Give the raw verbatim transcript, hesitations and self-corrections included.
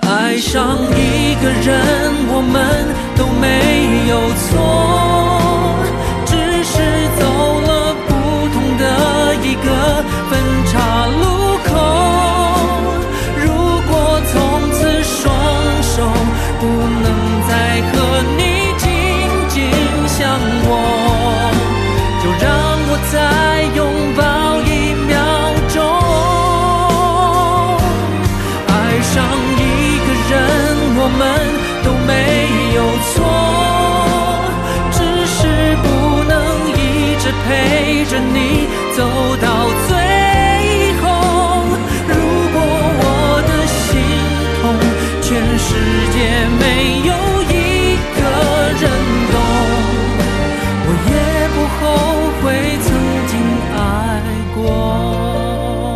爱上一个人，我们都没有错，只是走了不同的一个分岔路口。如果从此双手不能再和你紧紧相握，就让我再拥抱一秒钟。爱上